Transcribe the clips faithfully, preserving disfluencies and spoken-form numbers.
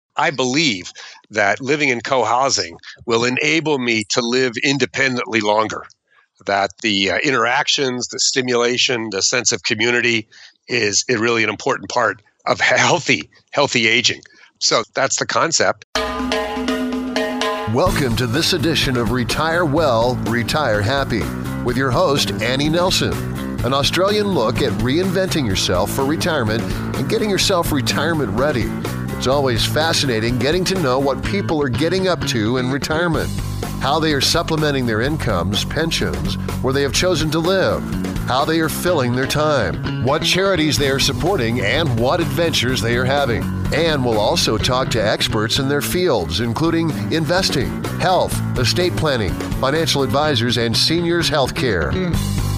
I believe that living in co-housing will enable me to live independently longer, that the uh, interactions, the stimulation, the sense of community is, is really an important part of healthy, healthy aging. So that's the concept. Welcome to this edition of Retire Well, Retire Happy with your host, Annie Nelson. An Australian look at reinventing yourself for retirement and getting yourself retirement ready. It's always fascinating getting to know what people are getting up to in retirement, how they are supplementing their incomes, pensions, where they have chosen to live, how they are filling their time, what charities they are supporting, and what adventures they are having. And we'll also talk to experts in their fields, including investing, health, estate planning, financial advisors, and seniors healthcare. Mm.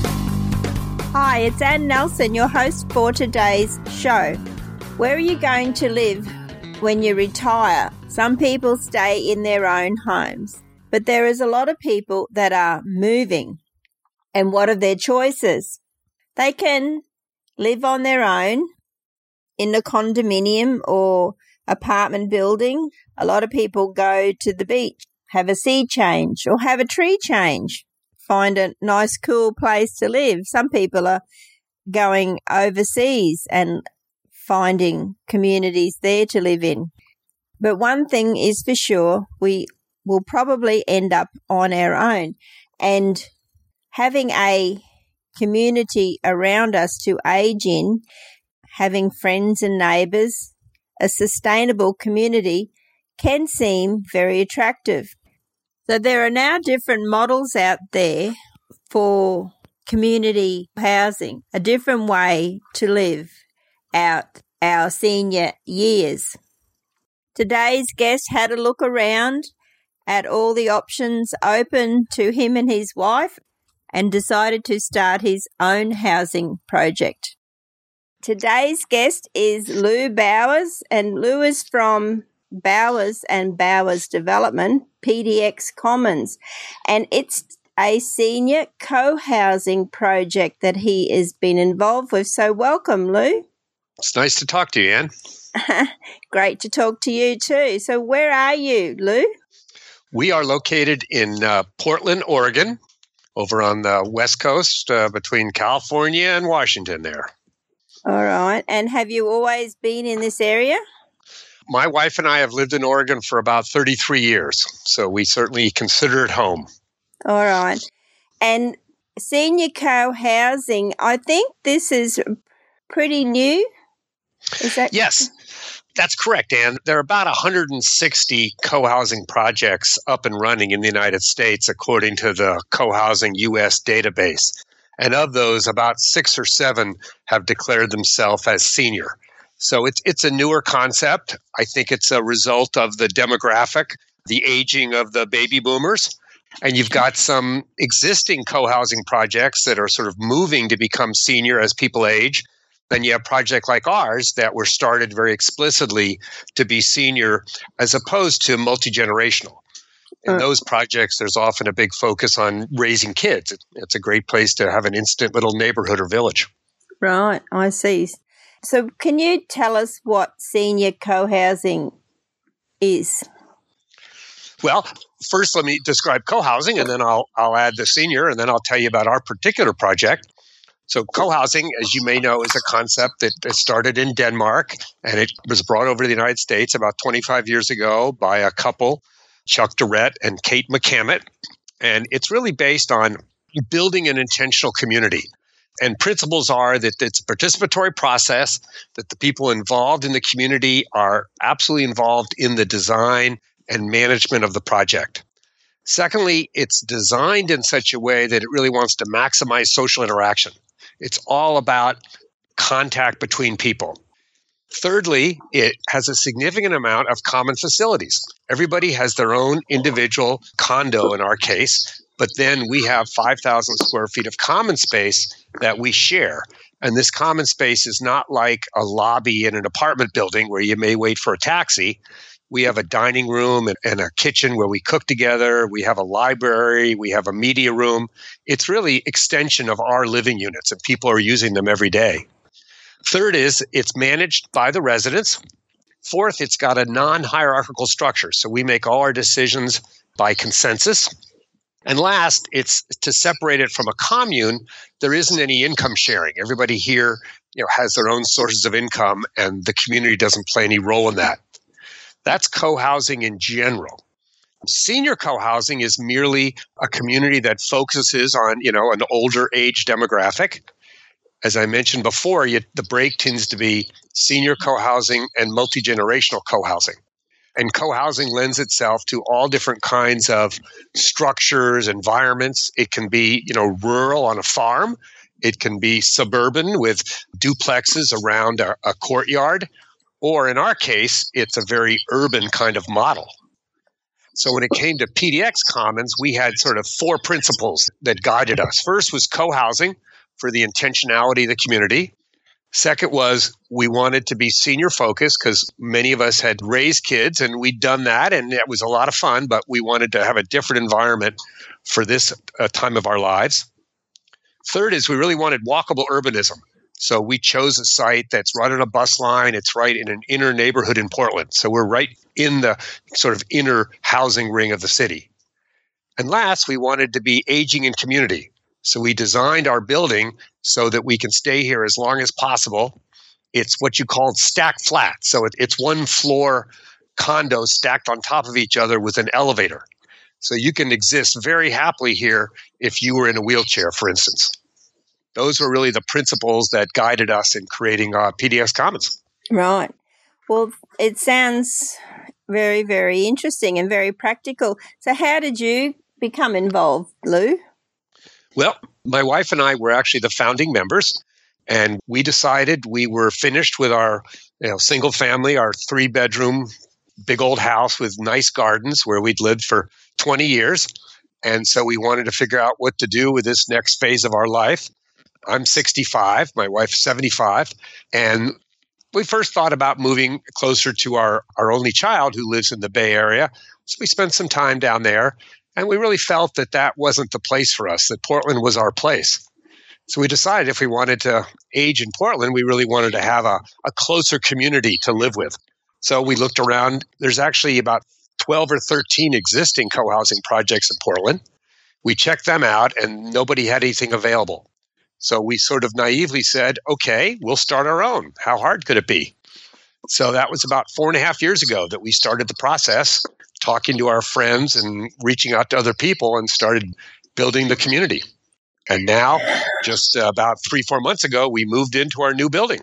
Hi, it's Ann Nelson, your host for today's show. Where are you going to live when you retire? Some people stay in their own homes, but there is a lot of people that are moving. And what are their choices? They can live on their own in a condominium or apartment building. A lot of people go to the beach, have a sea change, or have a tree change. Find a nice, cool place to live. Some people are going overseas and finding communities there to live in. But one thing is for sure, we will probably end up on our own. And having a community around us to age in, having friends and neighbours, a sustainable community can seem very attractive. So there are now different models out there for community housing, a different way to live out our senior years. Today's guest had a look around at all the options open to him and his wife and decided to start his own housing project. Today's guest is Lou Bowers, and Lou is from Bowers and Bowers Development, P D X Commons, and it's a senior co-housing project that he has been involved with. So welcome, Lou. It's nice to talk to you, Ann. Great to talk to you too. So where are you, Lou? We are located in uh, Portland, Oregon, over on the West Coast uh, between California and Washington there. All right. And have you always been in this area? My wife and I have lived in Oregon for about thirty-three years, so we certainly consider it home. All right. And senior co-housing, I think this is pretty new. Is that Yes, that's correct, Ann. There are about one hundred sixty co-housing projects up and running in the United States, according to the Co-housing U S database. And of those, about six or seven have declared themselves as senior. So it's it's a newer concept. I think it's a result of the demographic, the aging of the baby boomers. And you've got some existing co-housing projects that are sort of moving to become senior as people age. Then you have projects like ours that were started very explicitly to be senior as opposed to multi-generational. In those projects, there's often a big focus on raising kids. It's a great place to have an instant little neighborhood or village. Right, I see. So can you tell us what senior co-housing is? Well, first let me describe co-housing, and then I'll I'll add the senior, and then I'll tell you about our particular project. So co-housing, as you may know, is a concept that started in Denmark, and it was brought over to the United States about twenty-five years ago by a couple, Chuck Durrett and Kate McCammett. And it's really based on building an intentional community. And principles are that it's a participatory process, that the people involved in the community are absolutely involved in the design and management of the project. Secondly, it's designed in such a way that it really wants to maximize social interaction. It's all about contact between people. Thirdly, it has a significant amount of common facilities. Everybody has their own individual condo in our case, but then we have five thousand square feet of common space that we share. And this common space is not like a lobby in an apartment building where you may wait for a taxi. We have a dining room and, and a kitchen where we cook together. We have a library. We have a media room. It's really extension of our living units, and people are using them every day. Third is it's managed by the residents. Fourth, it's got a non-hierarchical structure. So we make all our decisions by consensus. And last, it's to separate it from a commune, there isn't any income sharing. Everybody here, you know, has their own sources of income, and the community doesn't play any role in that. That's co-housing in general. Senior co-housing is merely a community that focuses on, you know, an older age demographic. As I mentioned before, you, the break tends to be senior co-housing and multi-generational co-housing. And co-housing lends itself to all different kinds of structures, environments. It can be, you know, rural on a farm. It can be suburban with duplexes around a, a courtyard. Or in our case, it's a very urban kind of model. So when it came to P D X Commons, we had sort of four principles that guided us. First was co-housing for the intentionality of the community. Second was we wanted to be senior focused because many of us had raised kids and we'd done that and it was a lot of fun, but we wanted to have a different environment for this uh, time of our lives. Third is we really wanted walkable urbanism. So we chose a site that's right on a bus line. It's right in an inner neighborhood in Portland. So we're right in the sort of inner housing ring of the city. And last, we wanted to be aging in community. So we designed our building so that we can stay here as long as possible. It's what you call stack flat. So it, it's one floor condos stacked on top of each other with an elevator. So you can exist very happily here if you were in a wheelchair, for instance. Those were really the principles that guided us in creating uh, P D X Commons. Right. Well, it sounds very, very interesting and very practical. So how did you become involved, Lou? Well, my wife and I were actually the founding members, and we decided we were finished with our you know, single family, our three-bedroom, big old house with nice gardens where we'd lived for twenty years. And so we wanted to figure out what to do with this next phase of our life. I'm sixty-five, my wife's seventy-five, and we first thought about moving closer to our, our only child who lives in the Bay Area. So we spent some time down there. And we really felt that that wasn't the place for us, that Portland was our place. So we decided if we wanted to age in Portland, we really wanted to have a, a closer community to live with. So we looked around. There's actually about twelve or thirteen existing co-housing projects in Portland. We checked them out, and nobody had anything available. So we sort of naively said, okay, we'll start our own. How hard could it be? So that was about four and a half years ago that we started the process, talking to our friends and reaching out to other people and started building the community. And now, just uh, about three, four months ago, we moved into our new building.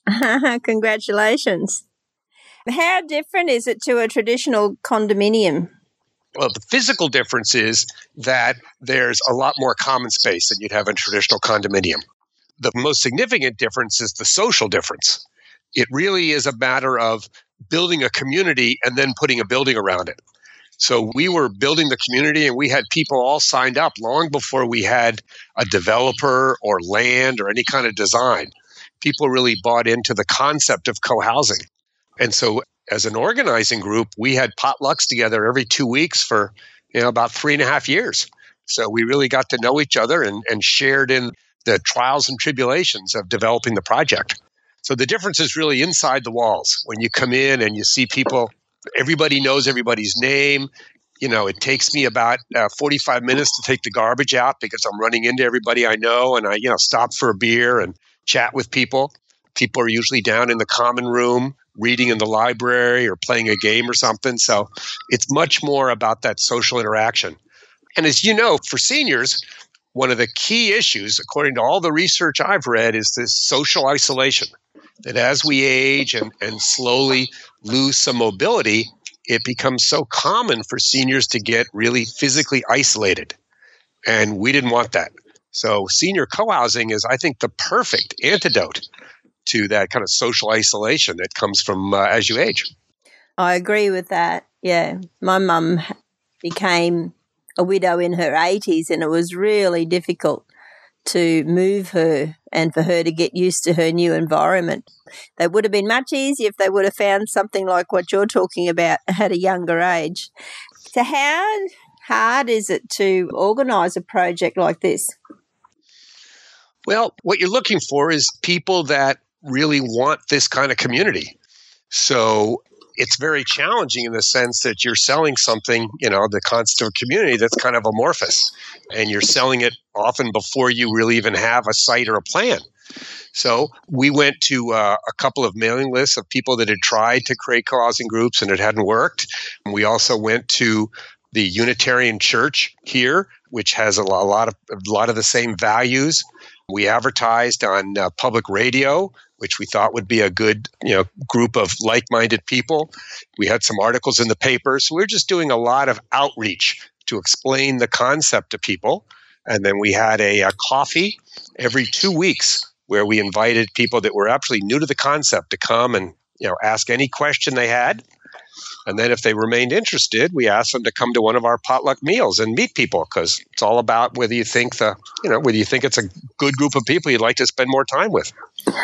Congratulations. How different is it to a traditional condominium? Well, the physical difference is that there's a lot more common space than you'd have in a traditional condominium. The most significant difference is the social difference. It really is a matter of building a community and then putting a building around it. So we were building the community and we had people all signed up long before we had a developer or land or any kind of design. People really bought into the concept of co-housing. And so as an organizing group, we had potlucks together every two weeks for you know about three and a half years. So we really got to know each other and, and shared in the trials and tribulations of developing the project. So the difference is really inside the walls. When you come in and you see people, everybody knows everybody's name. You know, it takes me about uh, forty-five minutes to take the garbage out because I'm running into everybody I know, and I, you know, stop for a beer and chat with people. People are usually down in the common room, reading in the library or playing a game or something. So it's much more about that social interaction. And as you know, for seniors, one of the key issues, according to all the research I've read, is this social isolation. That as we age and, and slowly lose some mobility, it becomes so common for seniors to get really physically isolated. And we didn't want that. So senior co-housing is, I think, the perfect antidote to that kind of social isolation that comes from uh, as you age. I agree with that. Yeah. My mum became a widow in her eighties, and it was really difficult to move her and for her to get used to her new environment. They would have been much easier if they would have found something like what you're talking about at a younger age. So how hard is it to organise a project like this? Well, what you're looking for is people that really want this kind of community. So it's very challenging in the sense that you're selling something, you know, the concept of community that's kind of amorphous, and you're selling it often before you really even have a site or a plan. So we went to uh, a couple of mailing lists of people that had tried to create co-housing groups and it hadn't worked. We also went to the Unitarian Church here, which has a lot, a lot of a lot of the same values. We advertised on uh, public radio, which we thought would be a good, you know, group of like-minded people. We had some articles in the paper. So we were just doing a lot of outreach to explain the concept to people. And then we had a, a coffee every two weeks where we invited people that were absolutely new to the concept to come and, you know, ask any question they had. And then if they remained interested, we asked them to come to one of our potluck meals and meet people, because it's all about whether you think the, you know, whether you think it's a good group of people you'd like to spend more time with.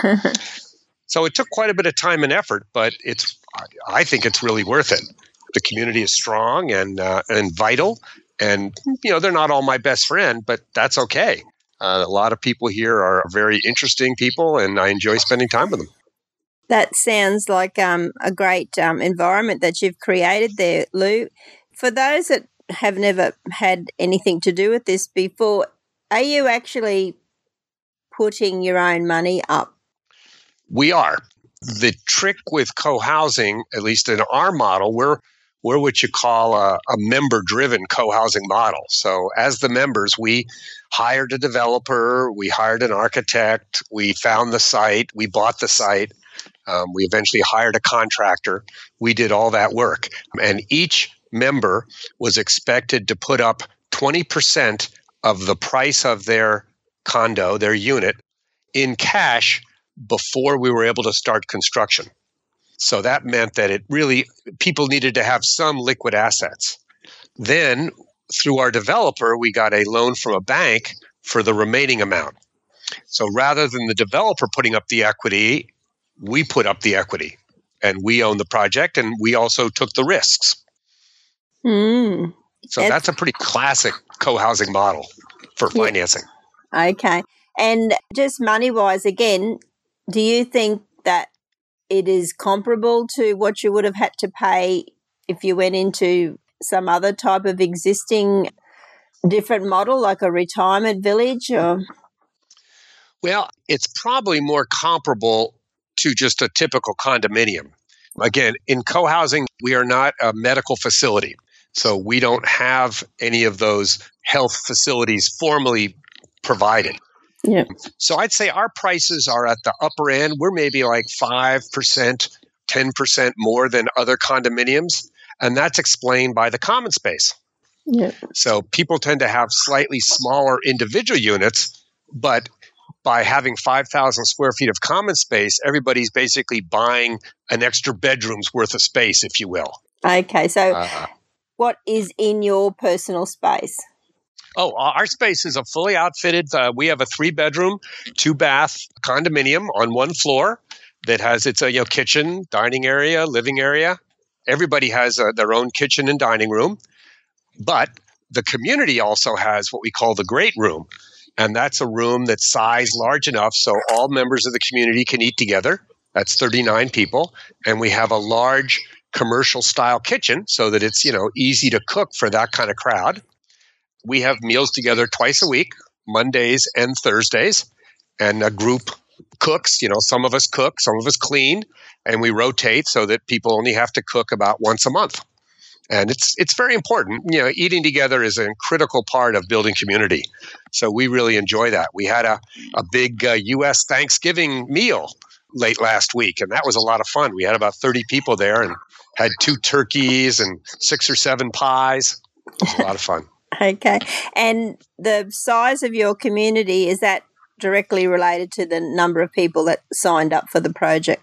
So it took quite a bit of time and effort, but it's, I think it's really worth it. The community is strong and uh, and vital, and you know, they're not all my best friend, but that's okay. Uh, a lot of people here are very interesting people, and I enjoy spending time with them. That sounds like um, a great um, environment that you've created there, Lou. For those that have never had anything to do with this before, are you actually putting your own money up? We are. The trick with co-housing, at least in our model, we're we're what you call a, a member-driven co-housing model. So as the members, we hired a developer, we hired an architect, we found the site, we bought the site. Um, we eventually hired a contractor. We did all that work. And each member was expected to put up twenty percent of the price of their condo, their unit, in cash before we were able to start construction. So that meant that it really, people needed to have some liquid assets. Then, through our developer, we got a loan from a bank for the remaining amount. So rather than the developer putting up the equity, we put up the equity, and we own the project, and we also took the risks. Mm. So It's, that's a pretty classic co-housing model for Yeah. financing. Okay. And just money-wise, again, do you think that it is comparable to what you would have had to pay if you went into some other type of existing different model, like a retirement village? Or Well, it's probably more comparable to just a typical condominium. Again, in co-housing, we are not a medical facility. So we don't have any of those health facilities formally provided. Yeah. So I'd say our prices are at the upper end. We're maybe like five percent, ten percent more than other condominiums. And that's explained by the common space. Yeah. So people tend to have slightly smaller individual units, but by having five thousand square feet of common space, everybody's basically buying an extra bedroom's worth of space, if you will. Okay. So Uh, what is in your personal space? oh, our space is a fully outfitted, uh, we have a three bedroom, two bath condominium on one floor that has its uh, you know, kitchen, dining area, living area. Everybody has uh, their own kitchen and dining room. But the community also has what we call the great room. And that's a room that's sized large enough so all members of the community can eat together. That's thirty-nine people. And we have a large commercial style kitchen so that it's, you know, easy to cook for that kind of crowd. We have meals together twice a week, Mondays and Thursdays. And a group cooks, you know, some of us cook, some of us clean, and we rotate so that people only have to cook about once a month. And it's it's very important. You know, eating together is a critical part of building community. So we really enjoy that. We had a, a big uh, U S Thanksgiving meal late last week, and that was a lot of fun. We had about thirty people there and had two turkeys and six or seven pies. It was a lot of fun. Okay. And the size of your community, is that directly related to the number of people that signed up for the project?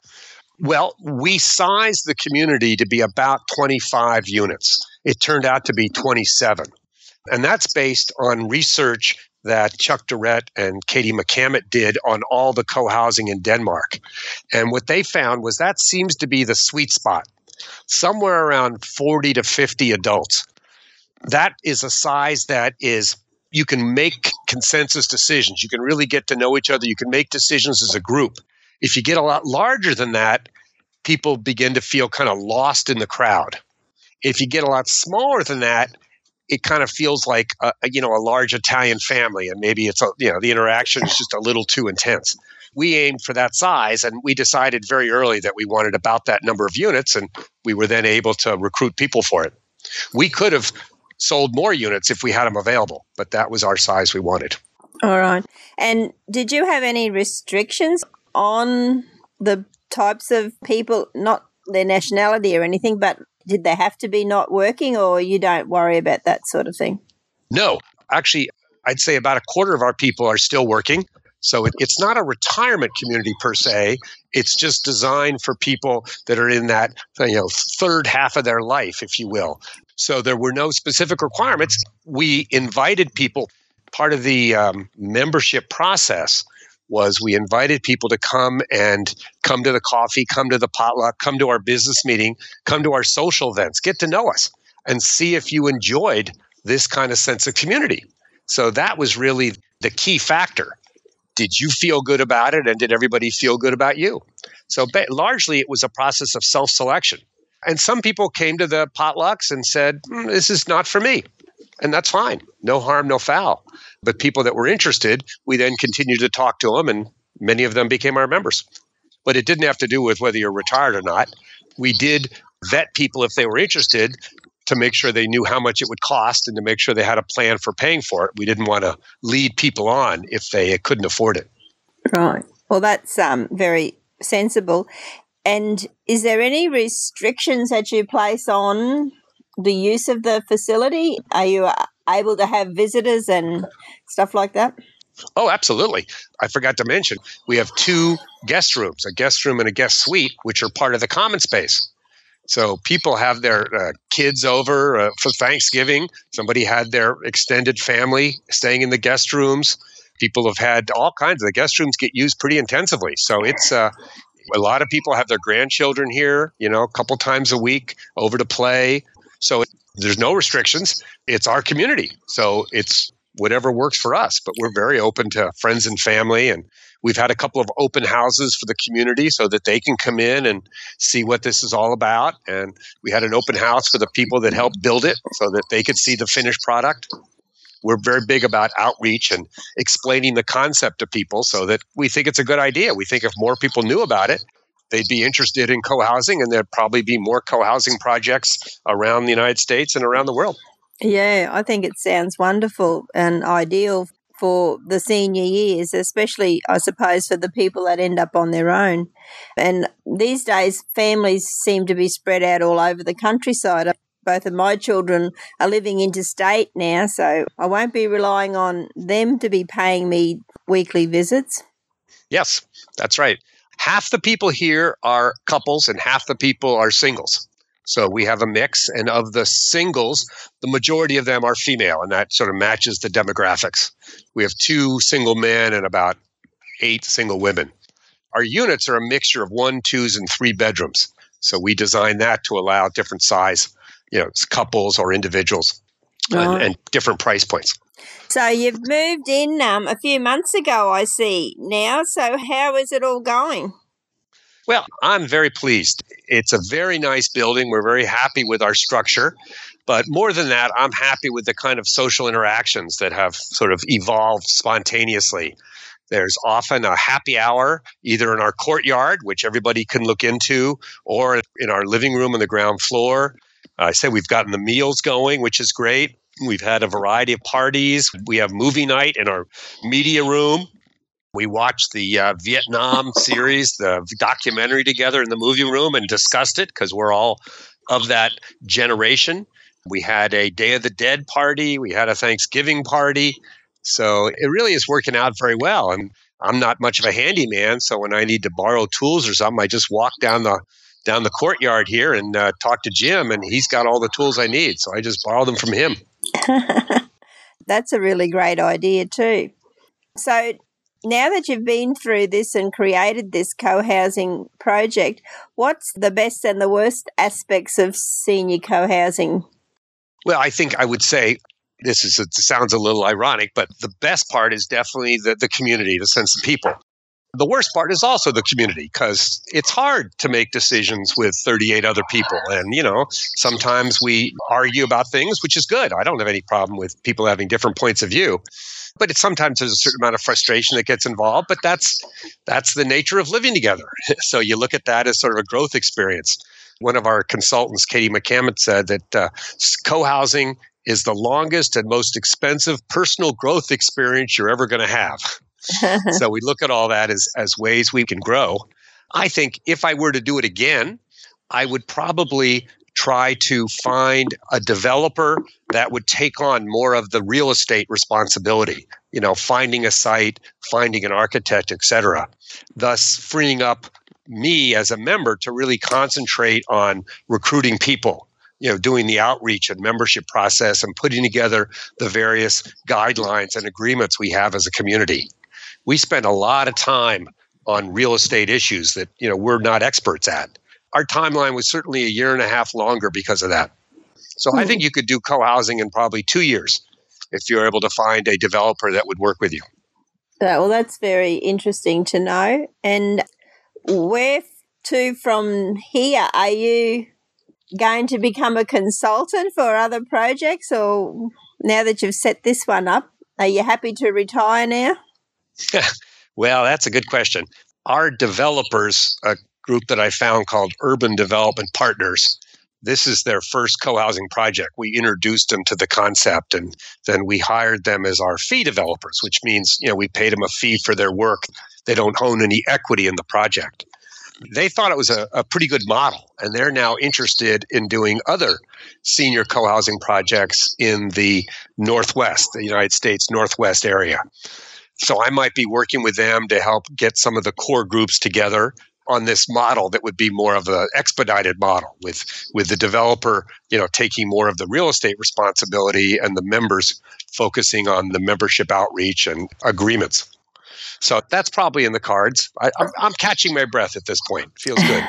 Well, we sized the community to be about twenty-five units. It turned out to be twenty-seven. And that's based on research that Chuck Durrett and Katie McCammett did on all the co-housing in Denmark. And what they found was that seems to be the sweet spot, somewhere around forty to fifty adults. That is a size that is, you can make consensus decisions. You can really get to know each other. You can make decisions as a group. If you get a lot larger than that, people begin to feel kind of lost in the crowd. If you get a lot smaller than that, it kind of feels like a, you know a large Italian family, and maybe it's a, you know the interaction is just a little too intense. We aimed for that size, and we decided very early that we wanted about that number of units, and we were then able to recruit people for it. We could have sold more units if we had them available, but that was our size we wanted. All right. And did you have any restrictions on the types of people, not their nationality or anything, but did they have to be not working, or you don't worry about that sort of thing? No. Actually, I'd say about a quarter of our people are still working. So it, it's not a retirement community per se. It's just designed for people that are in that you know third half of their life, if you will. So there were no specific requirements. We invited people. Part of the um, membership process was we invited people to come and come to the coffee, come to the potluck, come to our business meeting, come to our social events, get to know us, and see if you enjoyed this kind of sense of community. So that was really the key factor. Did you feel good about it, and did everybody feel good about you? So ba- largely it was a process of self-selection. And some people came to the potlucks and said, mm, this is not for me. And that's fine. No harm, no foul. But people that were interested, we then continued to talk to them, and many of them became our members. But it didn't have to do with whether you're retired or not. We did vet people if they were interested to make sure they knew how much it would cost and to make sure they had a plan for paying for it. We didn't want to lead people on if they couldn't afford it. Right. Well, that's um, very sensible. And is there any restrictions that you place on the use of the facility? Are you able to have visitors and stuff like that? Oh, absolutely. I forgot to mention, we have two guest rooms, a guest room and a guest suite, which are part of the common space. So people have their uh, kids over uh, for Thanksgiving. Somebody had their extended family staying in the guest rooms. People have had all kinds of the guest rooms get used pretty intensively. So it's uh, a lot of people have their grandchildren here, you know, a couple times a week over to play. So it, there's no restrictions. It's our community. So it's whatever works for us. But we're very open to friends and family, and we've had a couple of open houses for the community so that they can come in and see what this is all about. And we had an open house for the people that helped build it so that they could see the finished product. We're very big about outreach and explaining the concept to people so that we think it's a good idea. We think if more people knew about it, they'd be interested in co-housing, and there'd probably be more co-housing projects around the United States and around the world. Yeah, I think it sounds wonderful and ideal for the senior years, especially, I suppose, for the people that end up on their own. And these days, families seem to be spread out all over the countryside. Both of my children are living interstate now, so I won't be relying on them to be paying me weekly visits. Yes, that's right. Half the people here are couples and half the people are singles. So we have a mix, and of the singles, the majority of them are female, and that sort of matches the demographics. We have two single men and about eight single women. Our units are a mixture of one, twos, and three bedrooms. So we designed that to allow different size, you know, couples or individuals, Oh. and, and different price points. So you've moved in um, a few months ago, I see now. So how is it all going? Well, I'm very pleased. It's a very nice building. We're very happy with our structure. But more than that, I'm happy with the kind of social interactions that have sort of evolved spontaneously. There's often a happy hour, either in our courtyard, which everybody can look into, or in our living room on the ground floor. I say we've gotten the meals going, which is great. We've had a variety of parties. We have movie night in our media room. We watched the uh, Vietnam series, the documentary together in the movie room and discussed it because we're all of that generation. We had a Day of the Dead party. We had a Thanksgiving party. So it really is working out very well. And I'm not much of a handyman, so when I need to borrow tools or something, I just walk down the down the courtyard here and uh, talk to Jim, and he's got all the tools I need. So I just borrow them from him. That's a really great idea too. So now that you've been through this and created this co-housing project, what's the best and the worst aspects of senior co-housing? Well, I think I would say this is it sounds a little ironic, but the best part is definitely the, the community, the sense of people. The worst part is also the community, because it's hard to make decisions with thirty-eight other people. And, you know, sometimes we argue about things, which is good. I don't have any problem with people having different points of view. But it's sometimes there's a certain amount of frustration that gets involved. But that's that's the nature of living together. So you look at that as sort of a growth experience. One of our consultants, Katie McCammon, said that uh, co-housing is the longest and most expensive personal growth experience you're ever going to have. So we look at all that as, as ways we can grow. I think if I were to do it again, I would probably try to find a developer that would take on more of the real estate responsibility, you know, finding a site, finding an architect, et cetera, thus freeing up me as a member to really concentrate on recruiting people, you know, doing the outreach and membership process and putting together the various guidelines and agreements we have as a community. We spend a lot of time on real estate issues that, you know, we're not experts at. Our timeline was certainly a year and a half longer because of that. So I think you could do co-housing in probably two years if you're able to find a developer that would work with you. Yeah, well, that's very interesting to know. And where to from here? Are you going to become a consultant for other projects, or now that you've set this one up, are you happy to retire now? Well, that's a good question. Our developers, a group that I found called Urban Development Partners, this is their first co-housing project. We introduced them to the concept, and then we hired them as our fee developers, which means, you know, we paid them a fee for their work. They don't own any equity in the project. They thought it was a, a pretty good model, and they're now interested in doing other senior co-housing projects in the Northwest, the United States Northwest area. So I might be working with them to help get some of the core groups together on this model that would be more of an expedited model with, with the developer, you know, taking more of the real estate responsibility and the members focusing on the membership outreach and agreements. So that's probably in the cards. I, I'm, I'm catching my breath at this point. Feels good.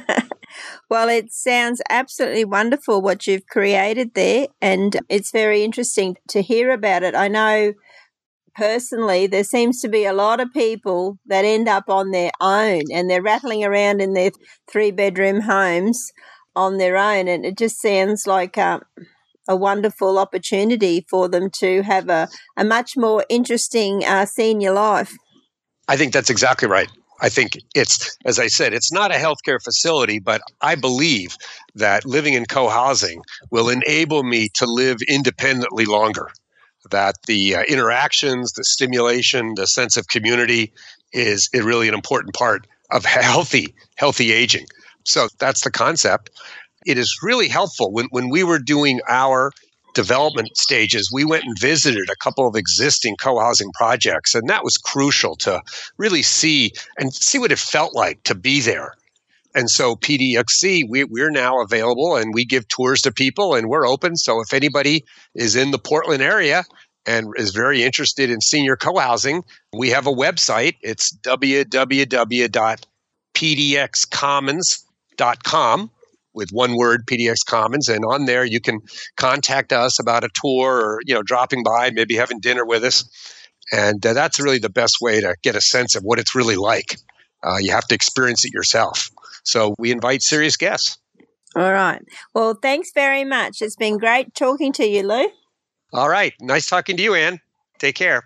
Well, it sounds absolutely wonderful what you've created there, and it's very interesting to hear about it. I know personally there seems to be a lot of people that end up on their own, and they're rattling around in their three-bedroom homes on their own, and it just sounds like a, a wonderful opportunity for them to have a, a much more interesting uh, senior life. I think that's exactly right. I think it's, as I said, it's not a healthcare facility, but I believe that living in co-housing will enable me to live independently longer, that the uh, interactions, the stimulation, the sense of community is, is really an important part of healthy, healthy aging. So that's the concept. It is really helpful. When, when we were doing our development stages, we went and visited a couple of existing co-housing projects, and that was crucial to really see and see what it felt like to be there. And so P D X C, we, we're now available, and we give tours to people, and we're open. So if anybody is in the Portland area and is very interested in senior co-housing, we have a website. It's w w w dot p d x commons dot com. With one word, P D X Commons, and on there you can contact us about a tour, or, you know, dropping by, maybe having dinner with us, and uh, that's really the best way to get a sense of what it's really like. Uh, you have to experience it yourself. So we invite serious guests. All right. Well, thanks very much. It's been great talking to you, Lou. All right. Nice talking to you, Ann. Take care.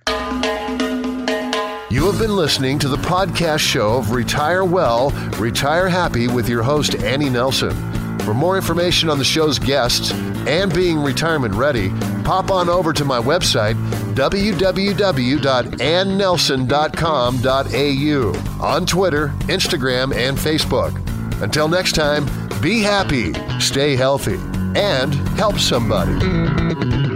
You have been listening to the podcast show of Retire Well, Retire Happy with your host, Annie Nelson. For more information on the show's guests and being retirement ready, pop on over to my website, w w w dot ann nelson dot com dot a u, on Twitter, Instagram, and Facebook. Until next time, be happy, stay healthy, and help somebody.